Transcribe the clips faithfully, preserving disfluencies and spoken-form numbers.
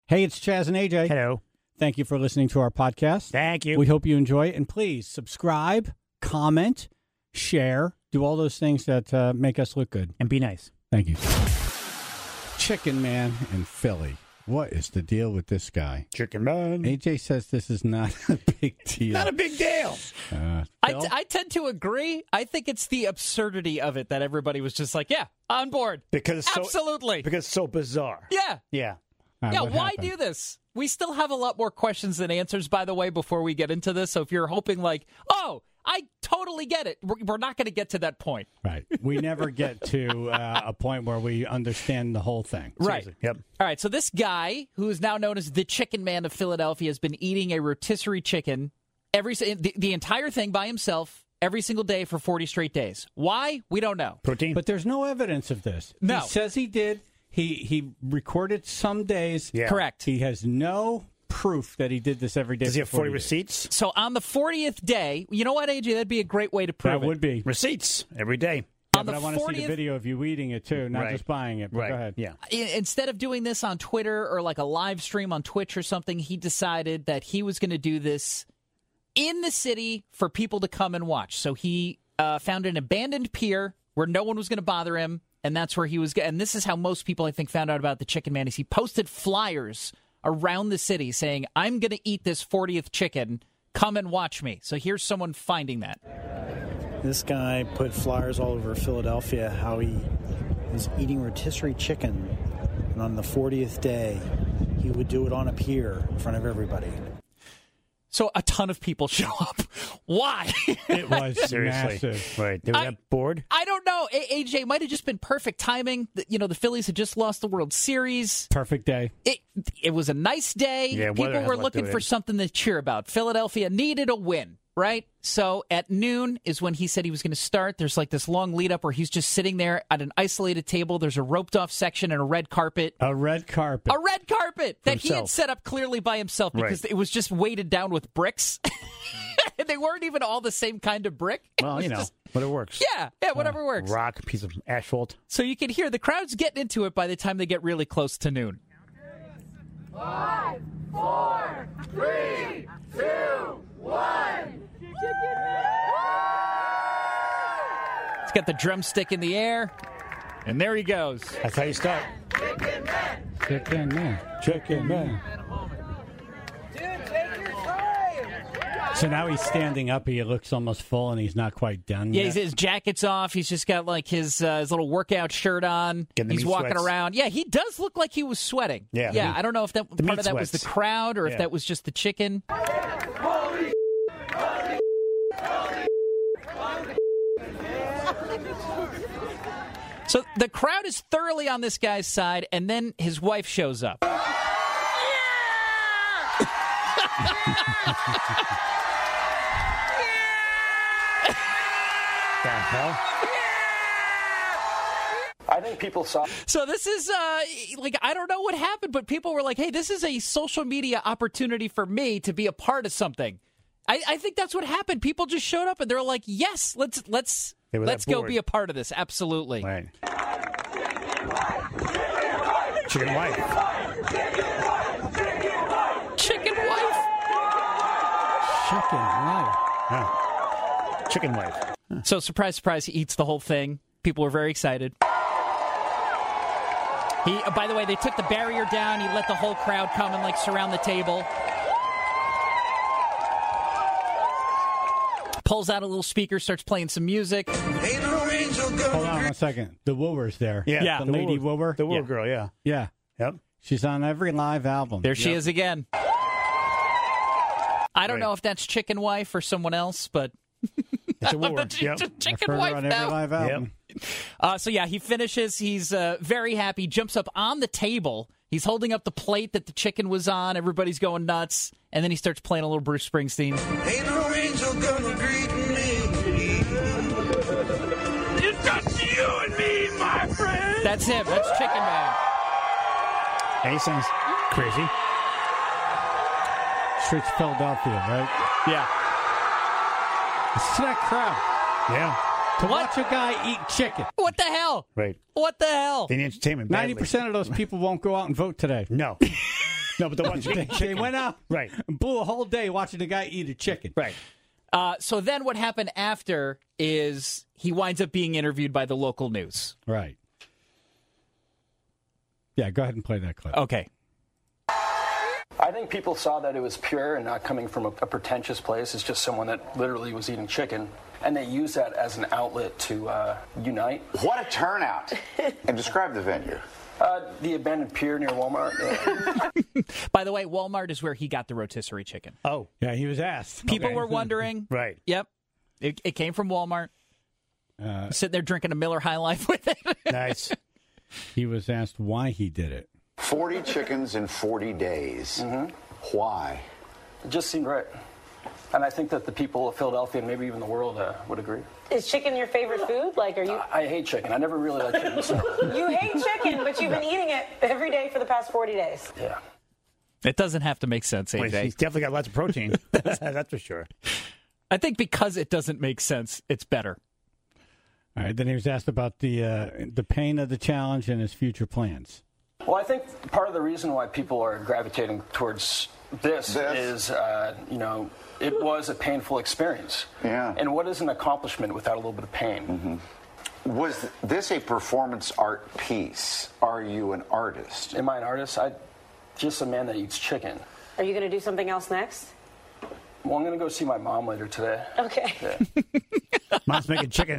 Hey, it's Chaz and A J. Hello. Thank you for listening to our podcast. Thank you. We hope you enjoy it. And please subscribe, comment, share, do all those things that uh, make us look good. And be nice. Thank you. Chicken Man in Philly. What is the deal with this guy? Chicken Man. A J says this is not a big deal. Not a big deal. Uh, I, Phil? t- I tend to agree. I think it's the absurdity of it that everybody was just like, yeah, on board. Because it's so, Absolutely. because it's so bizarre. Yeah. Yeah. All right, Yeah, what why happened? do this? We still have a lot more questions than answers, by the way, before we get into this. So if you're hoping like, oh, I totally get it, we're, we're not going to get to that point. Right. We never get to uh, a point where we understand the whole thing. Right. Seriously. Yep. All right, so this guy, who is now known as the Chicken Man of Philadelphia, has been eating a rotisserie chicken every the, the entire thing by himself every single day for forty straight days. Why? We don't know. Protein. But there's no evidence of this. No. He says he did. He he recorded some days. Yeah. Correct. He has no proof that he did this every day. Does he have for forty days. receipts? So on the fortieth day, you know what, A J? That'd be a great way to prove That it. would be. Receipts every day. Yeah, on but the I want to see the fortieth video of you eating it, too, not Right. just buying it. But Right. Go ahead. Yeah. I- Instead of doing this on Twitter or like a live stream on Twitch or something, he decided that he was going to do this in the city for people to come and watch. So he uh, found an abandoned pier where no one was going to bother him, and that's where he was. And this is how most people, I think, found out about the Chicken Man. Is he posted flyers around the city saying, "I'm going to eat this fortieth chicken. Come and watch me." So here's someone finding that. This guy put flyers all over Philadelphia how he is eating rotisserie chicken, and on the fortieth day, he would do it on a pier in front of everybody. So a ton of people show up. Why? It was Seriously. massive. Right. They were I- that bored. I don't know. A- AJ might have just been perfect timing. The- You know, the Phillies had just lost the World Series. Perfect day. It it was a nice day. Yeah, weather People has were a lot to looking do with for it. something to cheer about. Philadelphia needed a win, right? So at noon is when he said he was going to start. There's like this long lead up where he's just sitting there at an isolated table. There's a roped off section and a red carpet. A red carpet. A red carpet that he had himself. set up clearly by himself because Right. it was just weighted down with bricks. They weren't even all the same kind of brick. It Well, was you know, just- but it works. yeah, yeah, whatever works. Rock, piece of asphalt. So you can hear the crowd's getting into it by the time they get really close to noon. Five, four, three, two, one. He's got the drumstick in the air, and there he goes. That's how you start. Chicken Man. Chicken Man. So now he's standing up. He looks almost full, and he's not quite done Yeah, yet. he's, his jacket's off. He's just got like his uh, his little workout shirt on. Getting the He's meat walking sweats. around. Yeah, he does look like he was sweating. Yeah, the yeah. meat- I don't know if that the part meat of that was the sweats. crowd or if Yeah. that was just the chicken. So the crowd is thoroughly on this guy's side, and then his wife shows up. The hell? I think people saw. So this is uh like I don't know what happened, but people were like, "Hey, this is a social media opportunity for me to be a part of something." I, I think that's what happened. People just showed up and they're like, "Yes, let's let's They were let's that go bored. be a part of this." Absolutely. Right. Chicken wife. Chicken wife. Chicken Man. Huh. Chicken wife. So surprise, surprise, he eats the whole thing. People were very excited. He, uh, by the way, they took the barrier down. He let the whole crowd come and like surround the table. Pulls out a little speaker, starts playing some music. Hold on one second. The wooer's there. Yeah. Yeah. The lady woo- wooer. The woo Yeah. girl, yeah. Yeah. Yep. She's on every live album. There she is again. I don't Right. know if that's Chicken Wife or someone else, but It's a woo. Ch- Yep. ch- I've Chicken heard her Wife on every now. live album. Uh, so yeah, he finishes. He's uh, very happy. Jumps up on the table. He's holding up the plate that the chicken was on. Everybody's going nuts, and then he starts playing a little Bruce Springsteen. Ain't no angel gonna greet me. It's just you and me, my friend. That's him. That's Chicken Man. And he sounds crazy. Streets of Philadelphia, right? Yeah. It's that crowd. Yeah. To What? watch a guy eat chicken. What the hell? Right. What the hell? They need entertainment badly. ninety percent of those people won't go out and vote today. No. No, but the ones who They went out Right. and blew a whole day watching the guy eat a chicken. Right. Uh, so then what happened after is he winds up being interviewed by the local news. Right. Yeah, go ahead and play that clip. Okay. I think people saw that it was pure and not coming from a, a pretentious place. It's just someone that literally was eating chicken, and they used that as an outlet to uh, unite. What a turnout. And describe the venue. Uh, the abandoned pier near Walmart. Yeah. By the way, Walmart is where he got the rotisserie chicken. Oh. Yeah, he was asked. People Okay. were wondering. Right. Yep. It, it came from Walmart. Uh, Sitting there drinking a Miller High Life with it. Nice. He was asked why he did it. forty chickens in forty days. Mm-hmm. Why? It just seemed right. And I think that the people of Philadelphia and maybe even the world uh, would agree. Is chicken your favorite food? Like, are you? I, I hate chicken. I never really liked chicken. So. You hate chicken, but you've been eating it every day for the past forty days. Yeah. It doesn't have to make sense, A Well, J. he's definitely got lots of protein. That's for sure. I think because it doesn't make sense, it's better. All right. Then he was asked about the uh, the pain of the challenge and his future plans. Well, I think part of the reason why people are gravitating towards this, This? is, uh, you know, it was a painful experience. Yeah. And what is an accomplishment without a little bit of pain? Mm-hmm. Was this a performance art piece? Are you an artist? Am I an artist? I just a man that eats chicken. Are you going to do something else next? Well, I'm going to go see my mom later today. Okay. Yeah. Mom's making chicken.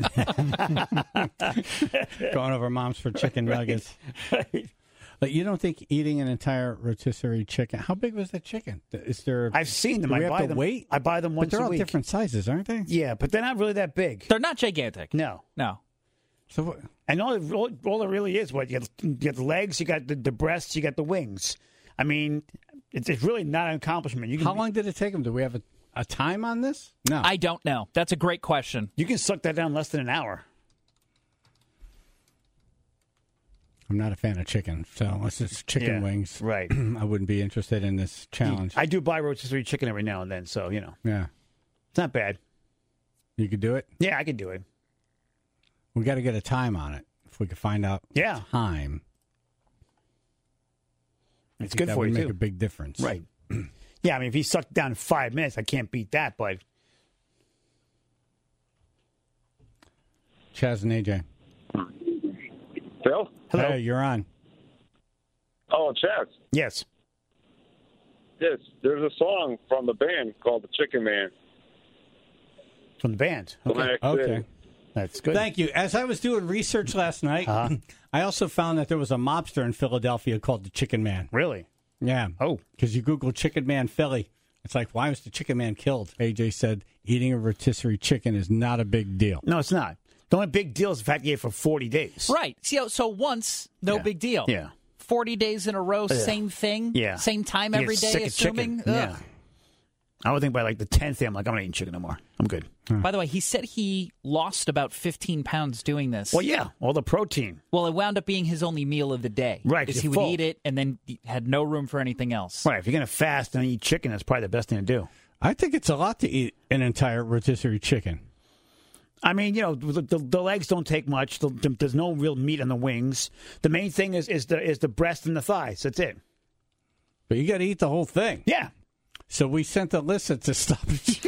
Going over Moms for Chicken Nuggets. But you don't think eating an entire rotisserie chicken? How big was the chicken? Is there? I've seen them. Do I we have buy to them. wait? I buy them once But they're a all week. different sizes, aren't they? Yeah, but they're not really that big. They're not gigantic. No. No. So what? And all, all, all it really is, what, you got, you got the legs, you got the, the breasts, you got the wings. I mean, it's, it's really not an accomplishment. You can, How long did it take him? Do we have a, a time on this? No. I don't know. That's a great question. You can suck that down less than an hour. I'm not a fan of chicken, so unless it's chicken Yeah, wings, right. I wouldn't be interested in this challenge. I do buy rotisserie chicken every now and then, so, you know, yeah, it's not bad. you could do it. Yeah, I can do it. We got to get a time on it. If we could find out Yeah. time, I It's think good that for would you, make too. a big difference. Right. Yeah, I mean, if he sucked down in five minutes, I can't beat that, but Chaz and A J. Phil? hello. Hey, you're on. Oh, Chaz. Yes. Yes, there's a song from the band called The Chicken Man. From the band. Okay. Atlantic Okay. City. That's good. Thank you. As I was doing research last night, Uh-huh. I also found that there was a mobster in Philadelphia called the Chicken Man. Really? Yeah. Oh. Because you Google Chicken Man Philly. It's like, why was the Chicken Man killed? A J said eating a rotisserie chicken is not a big deal. No, it's not. The only big deal is the fact he ate for forty days. Right. See, so once, no Yeah. big deal. Yeah. forty days in a row, same thing. Yeah. Same time You get every sick day, of assuming. chicken. Yeah. Ugh. I would think by like the tenth day, I'm like, I'm not eating chicken no more. I'm good. By the way, he said he lost about fifteen pounds doing this. Well, yeah, all the protein. Well, it wound up being his only meal of the day. Right, Because you're he would full. eat it and then he had no room for anything else. Right. If you're going to fast and eat chicken, that's probably the best thing to do. I think it's a lot to eat an entire rotisserie chicken. I mean, you know, the, the, the legs don't take much. The, the, there's no real meat on the wings. The main thing is, is the is the breast and the thighs. That's it. But you got to eat the whole thing. Yeah. So we sent Alyssa to stop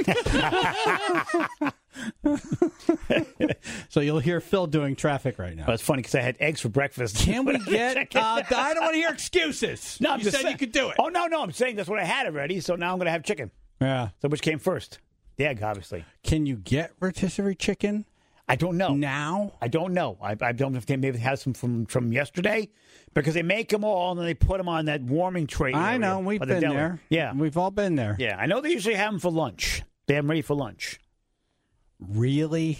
it. So you'll hear Phil doing traffic right now. Well, it's funny because I had eggs for breakfast. Can we get? Uh, I don't want to hear excuses. No, I'm you just said saying. you could do it. Oh no, no, I'm saying that's what I had already. So now I'm going to have chicken. Yeah. So which came first? The egg, obviously. Can you get rotisserie chicken I don't know. now? I don't know. I, I don't know if they maybe had some from, from yesterday because they make them all and then they put them on that warming tray. I area know. We've by the been deli. there. Yeah. We've all been there. Yeah. I know they usually have them for lunch. They have them ready for lunch. Really?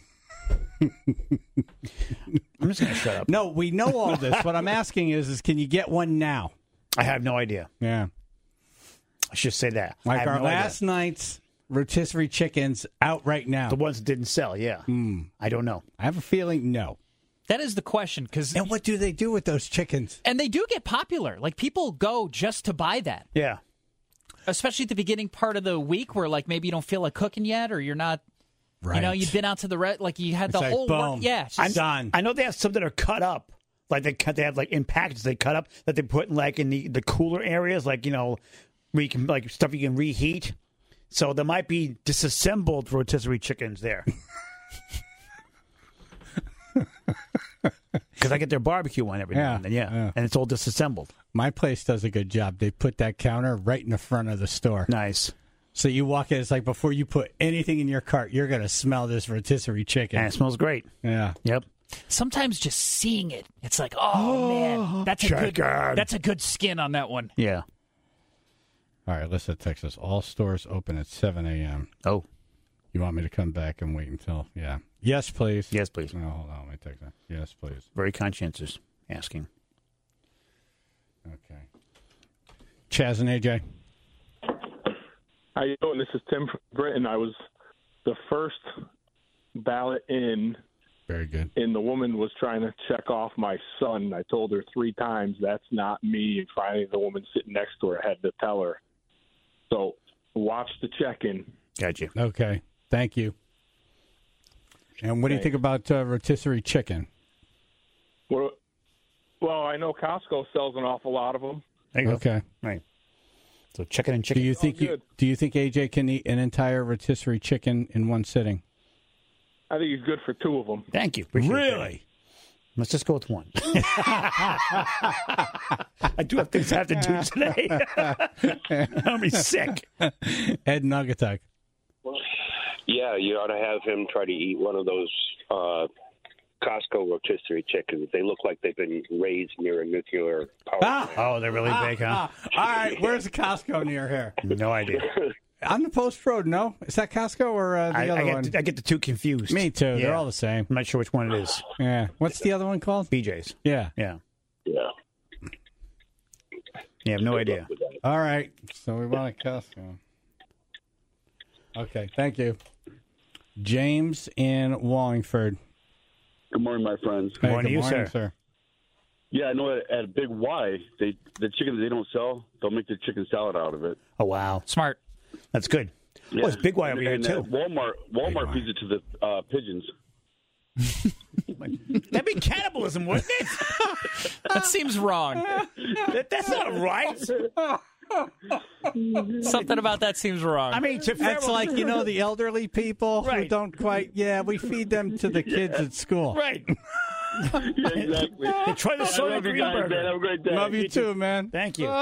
I'm just going to shut up. No, we know all this. What I'm asking is, is can you get one now? I have no idea. Yeah. I should say that. I Like have our no last idea. night's rotisserie chickens out right now. The ones that didn't sell, yeah. I don't know. I have a feeling no. That is the question. Cause, And what do they do with those chickens? and they do get popular. Like, people go just to buy that. Yeah. Especially at the beginning part of the week where, like, maybe you don't feel like cooking yet or you're not, Right. you know, you've been out to the, re- like, you had It's the like, whole boom. work. Yeah. it's I'm just- done. I know they have some that are cut up Like they cut, they have like in packages they cut up that they put in like in the, the cooler areas, like you know, where you can like stuff you can reheat. So there might be disassembled rotisserie chickens there. Because I get their barbecue one every Yeah, now and then, yeah. yeah. And it's all disassembled. My place does a good job. They put that counter right in the front of the store. Nice. So you walk in, it's like before you put anything in your cart, you're going to smell this rotisserie chicken. And it smells great. Yeah. Yep. Sometimes just seeing it, it's like, oh, man, that's a good, chicken. that's a good skin on that one. Yeah. All right, Alyssa, Texas. All stores open at seven a.m. Oh. You want me to come back and wait until, yeah. Yes, please. Yes, please. No, hold on. Let me take that. Yes, please. Very conscientious asking. Okay. Chaz and A J. How you doing? This is Tim from Britain. I was the first ballot in, Very good. and the woman was trying to check off my son. I told her three times, that's not me. And finally, the woman sitting next to her had to tell her. So watch the check-in. Gotcha. Okay. Thank you. And what do you think about uh, rotisserie chicken? Well, well, I know Costco sells an awful lot of them. There you go. Okay. Right. So chicken and Do chicken. you think you, good. do you think A J can eat an entire rotisserie chicken in one sitting? I think he's good for two of them. Thank you. Appreciate Really? that. Let's just go with one. I do have things I have to do today. I'll be sick. Ed Nuggatuck. Yeah, you ought to have him try to eat one of those uh, Costco rotisserie chickens. They look like they've been raised near a nuclear power Ah! plant. Oh, they're really big, huh? Ah, all right, where's the Costco near here? No idea. On the Post Road, no? Is that Costco or uh, the I, other I, one? get, I get the two confused. Me too. Yeah. They're all the same. I'm not sure which one it is. Yeah. What's the other one called? B J's. Yeah. Yeah. Yeah. You have no idea. All right. So we want a Costco. Okay. Thank you. James in Wallingford. Good morning, my friends. Hey, morning good to you, morning, sir. sir. Yeah, I know at, at Big Y, they the chicken they don't sell, they'll make the chicken salad out of it. Oh, wow. Smart. That's good. Yeah. Well, it's Big Y over here, and, too. uh, Walmart Walmart feeds it to the uh, pigeons. That'd be cannibalism, wouldn't it? That seems wrong. that, that's not right. Something about that seems wrong. I mean, to That's like, you know, the elderly people who Right. don't quite, yeah, we feed them to the kids at school. Right. Yeah, exactly. They try the I soy love you green guys, burger. man. Have a great day. Love you too, man. Thank you.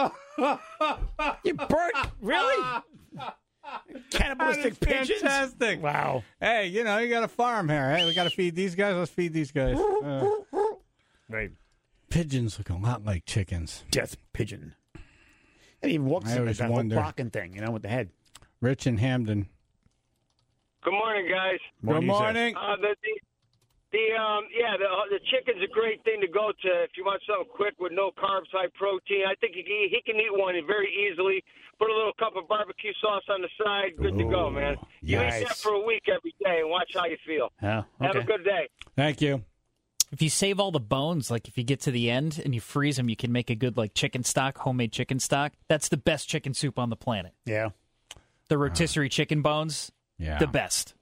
You burnt? Really? Cannibalistic That is pigeons? fantastic. Wow. Hey, you know, you got a farm here. Hey, we got to feed these guys. Let's feed these guys. Uh, Right. pigeons look a lot like chickens. Death pigeon. And he even walks I in like always that whole wonder. blocking thing, you know, with the head. Rich and Hamden. Good morning, guys. Good morning. Uh, the, the, the um, yeah, the the chicken's a great thing to go to if you want something quick with no carbs, high protein. I think he can, he can eat one very easily. Put a little cup of barbecue sauce on the side. Good to go, man. You eat that nice. for a week every day and watch how you feel. Yeah, Have a okay. good day. Thank you. If you save all the bones, like if you get to the end and you freeze them, you can make a good like chicken stock, homemade chicken stock. That's the best chicken soup on the planet. Yeah. The rotisserie chicken bones, Yeah. the best.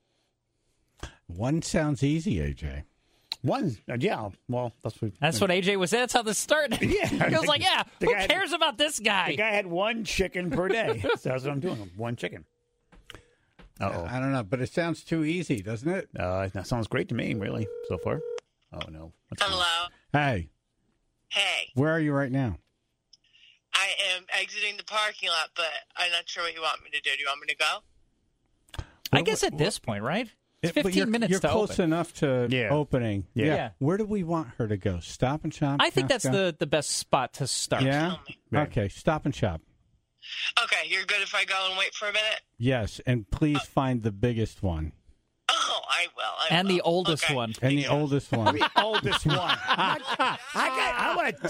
One sounds easy, A J. One, uh, yeah. Well, that's what. That's what A J was. That's how this started. Yeah. He was like, "Yeah, The who guy had- cares about this guy?" The guy had one chicken per day. So that's what I'm doing. One chicken. Uh-oh. I don't know, but it sounds too easy, doesn't it? Uh, that sounds great to me, really, so far. Oh, no. What's going on? Hello. Hey, Hey, where are you right now? I am exiting the parking lot, but I'm not sure what you want me to do. Do you want me to go? I guess at this point, right? It's It- but fifteen you're, minutes You're to close open. enough to Yeah. opening. Yeah. Yeah. Where do we want her to go? Stop and Shop? I think that's Costco? the, the best spot to start. Yeah? Right. Okay, Stop and Shop. Okay, you're good if I go and wait for a minute? Yes, and please find the biggest one. Oh, I will. I And will. the oldest Okay. one. And the oldest one. The oldest one. I, got, I want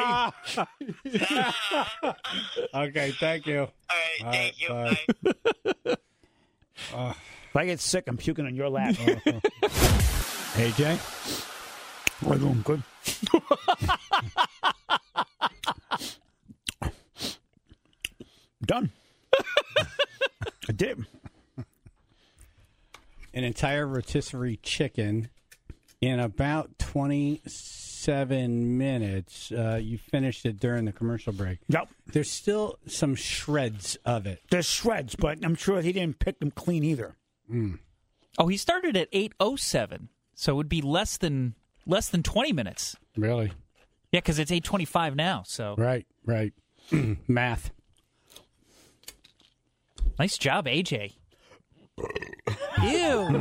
to die. Okay, thank you. All right, All thank you. right, Bye. Uh, If I get sick, I'm puking on your lap. A J? We're doing good. Done. I did. An entire rotisserie chicken in about twenty-six seven minutes. Uh, you finished it during the commercial break. Yep. There's still some shreds of it. There's shreds, but I'm sure he didn't pick them clean either. Mm. Oh, he started at eight oh seven, so it would be less than less than twenty minutes. Really? Yeah, because it's eight twenty-five now. So Right, right. Math. Nice job, A J. Ew.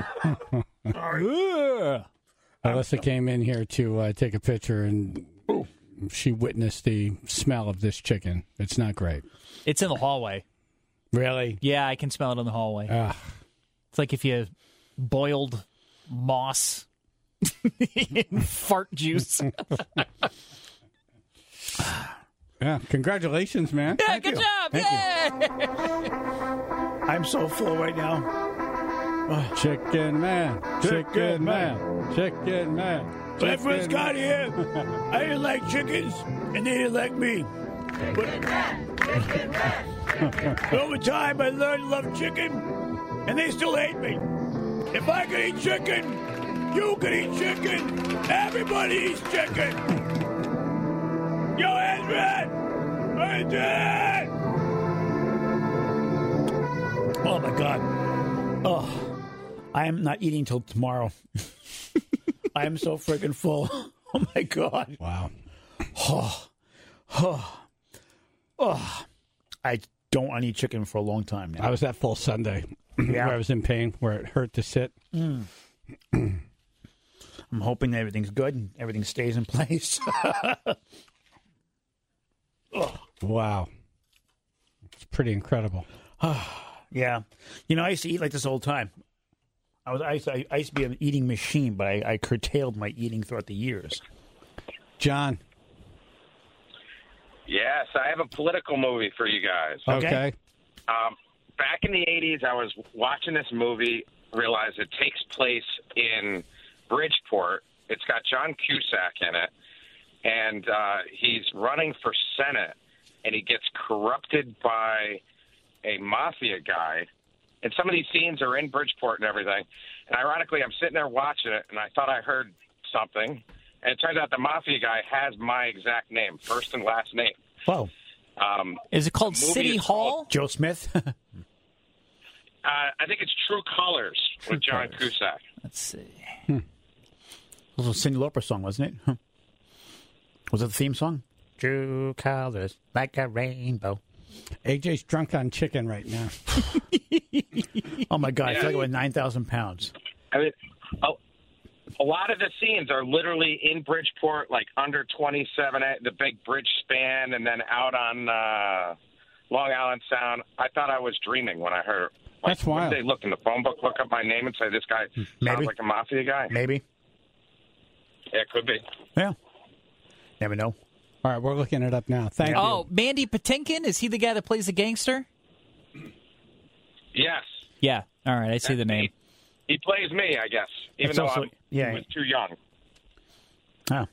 Ugh. Alyssa came in here to uh, take a picture, and she witnessed the smell of this chicken. It's not great. It's in the hallway. Really? Yeah, I can smell it in the hallway. Ugh. It's like if you boiled moss in fart juice. Yeah, congratulations, man. Yeah, Thank good you. job. Thank Yeah. I'm so full right now. Oh, chicken man, chicken, Chicken man, man. chicken man. When I first chicken got man. here, I didn't like chickens, and they didn't like me. But over time, I learned to love chicken, and they still hate me. If I can eat chicken, you can eat chicken. Everybody eats chicken. Yo, Adrian! Adrian! Oh, my God. Oh, I am not eating till tomorrow. I am so freaking full. Oh, my God. Wow. Oh, oh, oh. I don't want to eat chicken for a long time now. I was that full Sunday Yeah. where I was in pain, where it hurt to sit. Mm. I'm hoping that everything's good and everything stays in place. Oh. Wow. It's pretty incredible. Yeah. You know, I used to eat like this all the time. I was I used to, I used to be an eating machine, but I, I curtailed my eating throughout the years. John. Yes, I have a political movie for you guys. Okay. Um, back in the eighties, I was watching this movie, realized it takes place in Bridgeport. It's got John Cusack in it, and uh, he's running for Senate, and he gets corrupted by a mafia guy. And some of these scenes are in Bridgeport and everything. And ironically, I'm sitting there watching it, and I thought I heard something. And it turns out the mafia guy has my exact name, first and last name. Whoa. Um, Is it called the movie City is Hall? called- Joe Smith? uh, I think it's True Colors with John Cusack. Let's see. Hmm. It was a Cyndi Lauper song, wasn't it? Huh. Was it the theme song? True colors like a rainbow. A J's drunk on chicken right now. Oh, my God. I Yeah. feel like I weigh nine thousand pounds. I mean, a, a lot of the scenes are literally in Bridgeport, like under twenty-seven, the big bridge span, and then out on uh, Long Island Sound. I thought I was dreaming when I heard. Like, That's wild. Would they look in the phone book, look up my name, and say this guy Maybe. sounds like a mafia guy? Maybe. Yeah, it could be. Yeah. Never know. All right, we're looking it up now. Thank Oh, Mandy Patinkin? Is he the guy that plays the gangster? Yes. Yeah. All right, I see the name. He plays me, I guess, even It's though also- I'm, yeah. he was too young. Oh.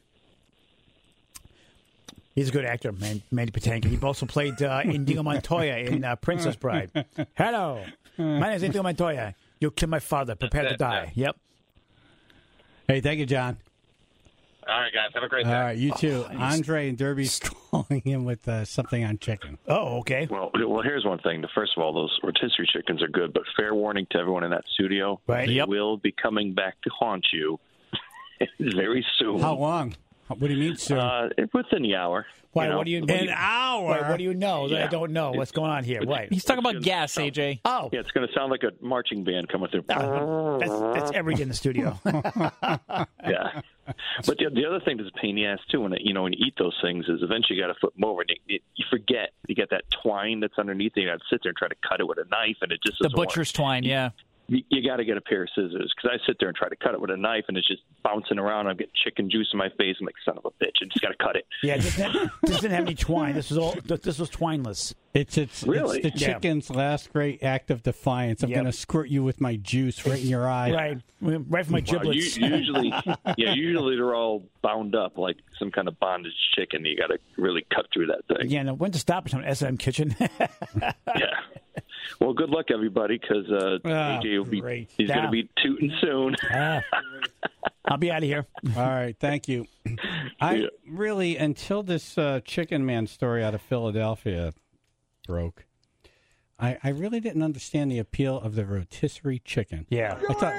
He's a good actor, man, Mandy Patinkin. He also played uh, Indigo Montoya in uh, Princess Bride. Hello, my name is Indigo Montoya. You killed my father. Prepare to That's it, die. Yep. you. Hey, thank you, John. All right, guys. Have a great day. All right, you too. Oh, nice. Andre and Derby's calling in with uh, something on chicken. Oh, okay. Well, well, here's one thing. First of all, those rotisserie chickens are good, but fair warning to everyone in that studio: Right. they Yep. will be coming back to haunt you very soon. How long? What do you mean, sir? Uh, within the hour. Why? you know. What do you? What An do you, hour? Wait, what do you know that I Yeah. don't know? What's going on here? Right. He's talking about gas, A J. Oh, Yeah, it's going to sound like a marching band coming through. uh, that's that's every day in the studio. Yeah, but the, the other thing that's a pain in the ass too, when it, you know when you eat those things, is eventually you got to flip them over, and you, you forget you get that twine that's underneath. And you got to sit there and try to cut it with a knife, and it just The doesn't work. butcher's twine, yeah. You, you got to get a pair of scissors because I sit there and try to cut it with a knife, and it's just bouncing around. I'm getting chicken juice in my face. I'm like, son of a bitch! I just got to cut it. Yeah, this didn't, this didn't have any twine. This was all. This was twineless. It's it's, Really? it's the Yeah. chicken's last great act of defiance. I'm Yep. going to squirt you with my juice right in your eye. Right, right from my Well, giblets. u- usually, yeah, usually they're all bound up like some kind of bondage chicken. You got to really cut through that thing. Yeah, no, when to stop us on S M Kitchen. Yeah. Well, good luck, everybody, because uh, Oh, A J will be great. he's going Yeah. to be tooting soon. Ah, I'll be out of here. All right, thank you. I really, until this uh, Chicken Man story out of Philadelphia broke, I, I really didn't understand the appeal of the rotisserie chicken. Yeah. I thought,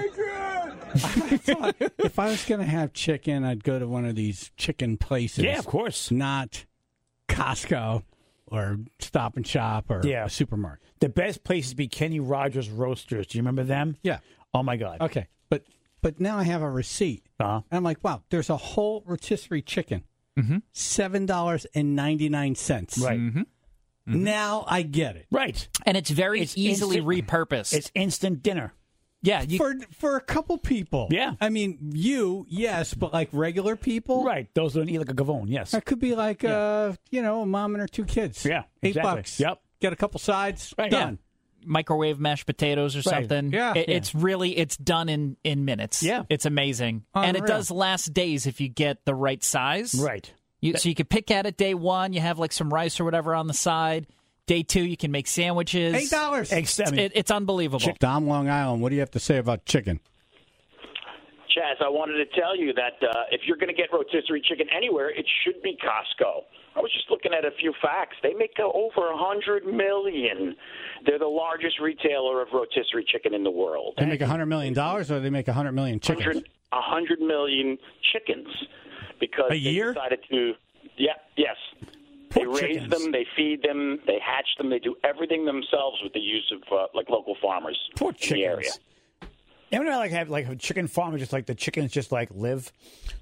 I thought if I was going to have chicken, I'd go to one of these chicken places. Yeah, of course. Not Costco or Stop and Shop or Yeah. a supermarket. The best place to be Kenny Rogers Roasters. Do you remember them? Yeah. Oh, my God. Okay. But but now I have a receipt. Uh-huh. And I'm like, wow, there's a whole rotisserie chicken. Mm-hmm. seven dollars and ninety-nine cents. Right. Mm-hmm. Now I get it. Right. And it's very It's easily instant- repurposed. It's instant dinner. yeah, you, For for a couple people. Yeah. I mean, you, yes, but like regular people. Right. Those don't eat like a gavone. Yes. That could be like, uh, you know, a mom and her two kids. Yeah, Eight exactly. bucks. Yep. Get a couple sides. Right. Done. microwave mashed potatoes or Right. something. Yeah. It, Yeah. It's really, it's done in, in minutes. Yeah. It's amazing. And it Unreal. does last days if you get the right size. Right. You, so you could pick at it day one. You have like some rice or whatever on the side. Day two, you can make sandwiches. Eight dollars. Egg seven. It, it's unbelievable. Dom, Long Island, what do you have to say about chicken? Chaz, I wanted to tell you that uh, if you're going to get rotisserie chicken anywhere, it should be Costco. I was just looking at a few facts. They make uh, over a hundred million. They're the largest retailer of rotisserie chicken in the world. They make a hundred million dollars, or they make a hundred million chickens. A hundred million chickens because A they year? decided to. Yeah. Yes. They Poor raise chickens. them, they feed them, they hatch them, they do everything themselves with the use of uh, like local farmers Poor in the chickens. area. You know, like have like a chicken farm, just like the chickens just like live.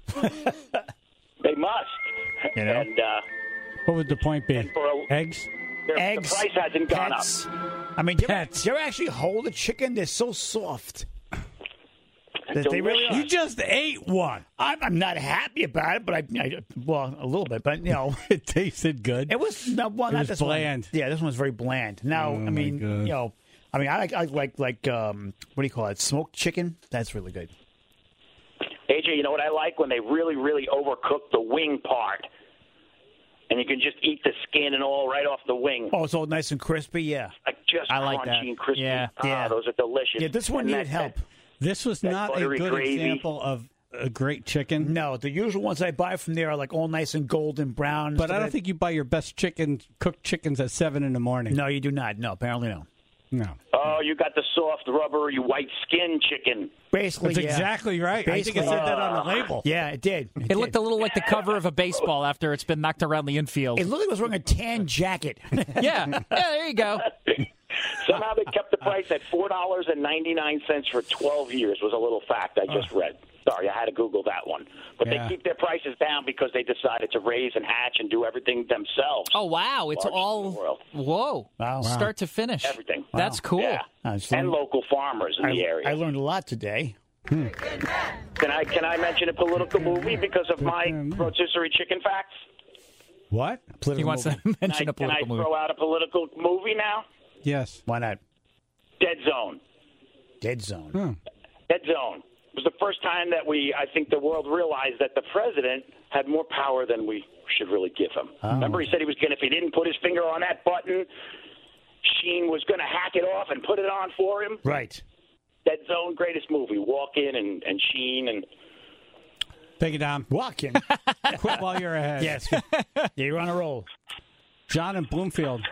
They must. You know? And uh, What would the point be? for a, Eggs? their, Eggs, the price hasn't gone up. pets. I mean, do you, ever, Pets. do you ever actually hold a chicken? They're so soft. That they really Delicious. are. You just ate one. I'm, I'm not happy about it, but I, I well a little bit, but you know, It tasted good. it was no, well, It not was this bland. One. Yeah, this one's very bland. Now, Oh, I my mean, God. you know, I mean, I like I like like um, what do you call it? Smoked chicken. That's really good. A J, you know what I like? When they really, really overcook the wing part. And you can just eat the skin and all right off the wing. Oh, it's all nice and crispy. Yeah, Like just I like crunchy that. and crispy. Yeah. Ah, Yeah. those are delicious. yeah. This one And needed that- help. This was That not a buttery good gravy. example of a great chicken. No, the usual ones I buy from there are like all nice and golden brown. But stuff I don't like- think you buy your best chicken, cooked chickens at seven in the morning. No, you do not. No, apparently no. No. Oh, you got the soft, rubbery, white skin chicken. Basically, That's yeah. exactly right. I think it said that on the label. Yeah, it did. It, It did. looked a little like the cover of a baseball after it's been knocked around the infield. It looked like it was wearing a tan jacket. yeah. Yeah, there you go. Somehow they kept the price at four dollars and ninety nine cents for twelve years. Was a little fact I just read. Sorry, I had to Google that one. But Yeah. they keep their prices down because they decided to raise and hatch and do everything themselves. Oh, wow. It's Largest in the all. world. Whoa. Wow. Start to finish. Everything. That's cool. Yeah. I just And learned- local farmers in I, the area. I learned a lot today. Can I can I mention a political movie because of my rotisserie chicken facts? What? He wants to Can mention I, a can I political movie. throw out a political movie now? Yes. Why not? Dead Zone. Dead zone. Hmm. Dead Zone. It was the first time that we, I think the world realized that the president had more power than we should really give him. Oh. Remember he said he was going to, if he didn't put his finger on that button, Sheen was going to hack it off and put it on for him? Right. Dead Zone, greatest movie. Walk in and, and Sheen and Thank you, Dom. Walking. Quit while you're ahead. Yes. Yeah, you're on a roll. John in Bloomfield.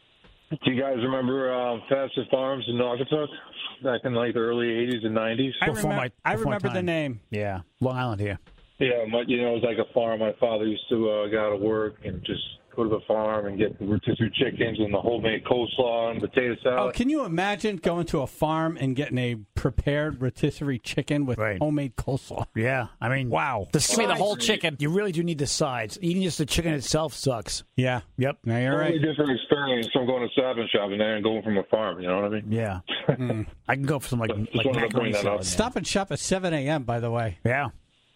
Do you guys remember uh, Fastest Farms in Naugatuck back in like the early eighties and nineties? I, Before remem- my- I before my remember the time. name. Yeah. Long Island here. Yeah, my, you know, it was like a farm. My father used to uh, go to work and just go to the farm and get the rotisserie chickens and the homemade coleslaw and potato Oh, salad. can you imagine going to a farm and getting a prepared rotisserie chicken with Right. homemade coleslaw? Yeah. I mean, Wow. The Give me the sides- whole chicken. You really do need the sides. Eating just the chicken itself sucks. Yeah. Yep. Now you're Totally right. different experience from going to Stop and Shop and then going from a farm. You know what I mean? Yeah. I can go for some like, Just like wanted to bring macaroni that salad. up. Stop and Shop at seven a.m., by the way. Yeah.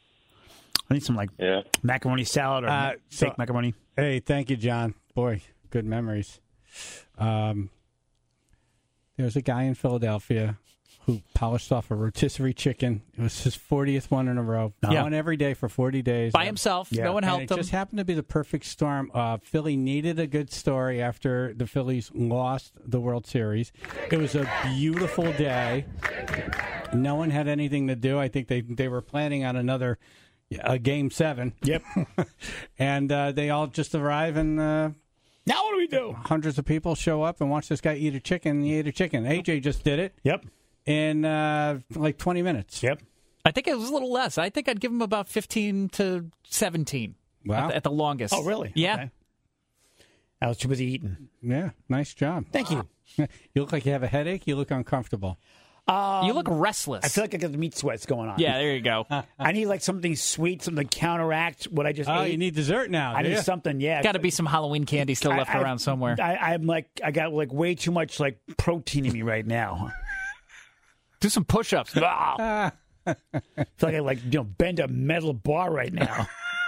I need some like Yeah. macaroni salad or Uh, fake so- macaroni. Hey, thank you, John. Boy, good memories. Um, there's a guy in Philadelphia who polished off a rotisserie chicken. It was his fortieth one in a row. Yeah. One every day for forty days. By himself. No one And helped it him. just happened to be the perfect storm. Uh, Philly needed a good story after the Phillies lost the World Series. It was a beautiful day. No one had anything to do. I think they they were planning on another, a game seven. Yep. and uh, they all just arrive, and uh, now what do we do? Hundreds of people show up and watch this guy eat a chicken. He ate a chicken. A J just did it. Yep. In uh, like twenty minutes. Yep. I think it was a little less. I think I'd give him about fifteen to seventeen. Wow. At the, at the longest. Oh, really? Yeah. Okay. I was too busy eating. Yeah, nice job. Thank you. You look like you have a headache. You look uncomfortable. Um, You look restless. I feel like I got the meat sweats going on. Yeah, there you go. I need like something sweet, something to counteract what I just Oh, ate. you need dessert now. I do need you? something, yeah. Got to be some Halloween candy still left I, I, around somewhere. I, I'm like, I got like way too much like protein in me right now. Do some push-ups. I feel like I like you know bend a metal bar right now.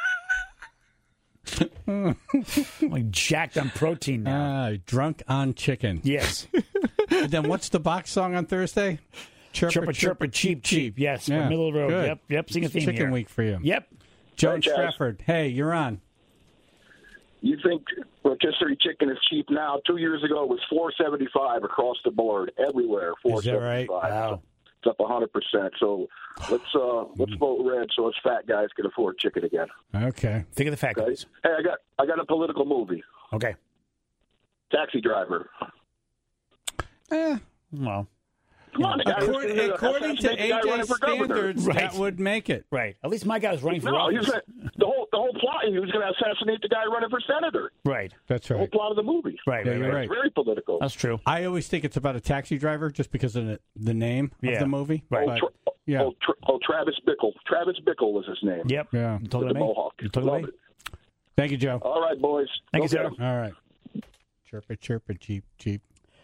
I'm like jacked on protein now. Uh, drunk on chicken. Yes. And then what's the box song on Thursday? Chirpa, chirpa, cheap, cheap. Yes, Yeah, from middle of the road. good. Yep, yep. Sing a It's theme Chicken here. Week for you. Yep. Joan Hey, Chaz. Strafford. Hey, you're on. You think rotisserie chicken is cheap now? Two years ago, it was four seventy five across the board, everywhere. Four Is that right? seventy five. Wow. It's up a hundred percent. So let's uh, let's vote red so us fat guys can afford chicken again. Okay. Think of the fact. Okay? Hey, I got I got a political movie. Okay. Taxi Driver. Eh, Well, Come on, the guy who's according, gonna according to assassinate the guy running A J's for governor. standards, Right. that would make it. right. At least my guy was running for No, he office. was gonna, the whole the whole plot. He was going to assassinate the guy running for senator. Right. That's The whole right. plot of the movie. Right. Yeah, right, you're right. right. It's very political. That's true. I always think it's about a taxi driver just because of the, the name Yeah. of the movie. Right. Oh, But, Tra- yeah. oh, Tra- oh, Travis Bickle. Travis Bickle was his name. Yep. Yeah. You talking With to the me? mohawk. You talking to Love me? it. Thank you, Joe. All right, boys. Thank you, Go sir. get 'em. All right. Chirpa, chirpa, cheap, cheap.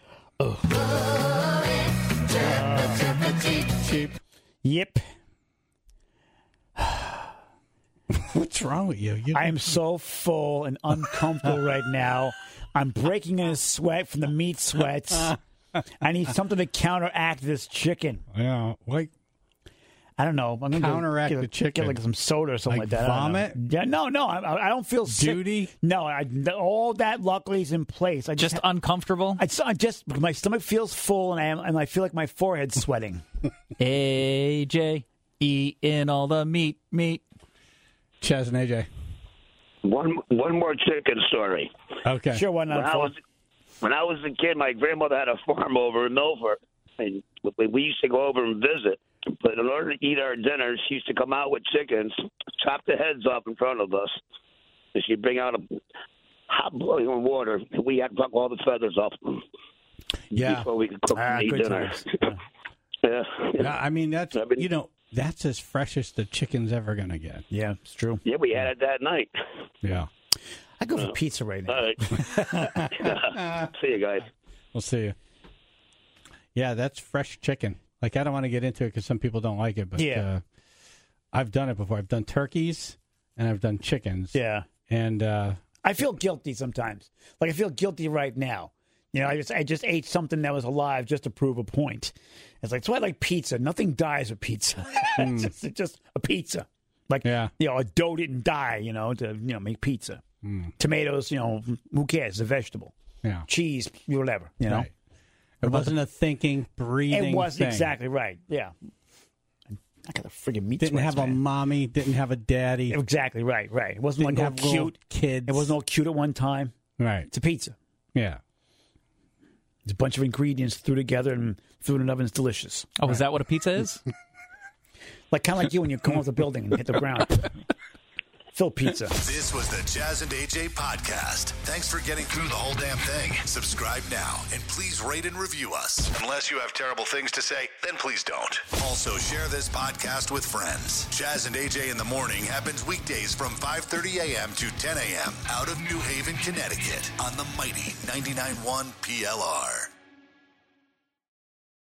cheap, cheap. Yep. What's wrong with you? you I am so full and uncomfortable right now. I'm breaking in a sweat from the meat sweats. I need something to counteract this chicken. Yeah. Like, I don't know. I'm gonna Counteract go get, the chicken. Get like some soda or something like, Like that. I don't know. vomit? Yeah. No. No. I, I don't feel sick. Duty? No. I, all that luckily is in place. I just, Just uncomfortable? I, I just my stomach feels full and I am, and I feel like my forehead's sweating. A J, eating all the meat, meat. Chaz and A J. One one more chicken story. Okay. Sure. Why When not? I was when I was a kid, my grandmother had a farm over in Milford, and we used to go over and visit. But in order to eat our dinner, she used to come out with chickens, chop the heads off in front of us, and she'd bring out a hot boiling water, and we had to pluck all the feathers off them Yeah. before we could cook Ah, and eat good dinner. times. yeah. Yeah, I mean, that's, I've been- you know, that's as fresh as the chicken's ever going to get. Yeah, it's true. Yeah, we had it that night. Yeah. I go for pizza right now. All right. See you guys. We'll see you. Yeah, that's fresh chicken. Like, I don't want to get into it because some people don't like it, but Yeah. uh, I've done it before. I've done turkeys and I've done chickens. Yeah. And uh, I feel guilty sometimes. Like I feel guilty right now. You know, I just I just ate something that was alive just to prove a point. It's like, so I like pizza. Nothing dies with pizza. it's, just, it's just a pizza. Like, Yeah. you know, a dough didn't die, you know, to, you know, make pizza. Mm. Tomatoes, you know, who cares? It's a vegetable. yeah. Cheese, whatever, you know. Right. It wasn't a thinking, breathing It was thing. exactly right. Yeah. I got a friggin' meat Didn't sweats, have a man. mommy, didn't have a daddy. Exactly right, right. It wasn't Didn't like all have little cute. kids. It wasn't all cute at one time. Right. It's a pizza. Yeah. It's a bunch of ingredients threw together and threw in an oven. It's delicious. Oh, is that what a pizza is? Like kind of like you when you come off the building and hit the ground. Phil Pizza. This was the Chaz and A J podcast. Thanks for getting through the whole damn thing. Subscribe now and please rate and review us. Unless you have terrible things to say, then please don't. Also, share this podcast with friends. Chaz and A J in the Morning happens weekdays from five thirty a.m. to ten a.m. out of New Haven, Connecticut on the mighty ninety-nine point one P L R.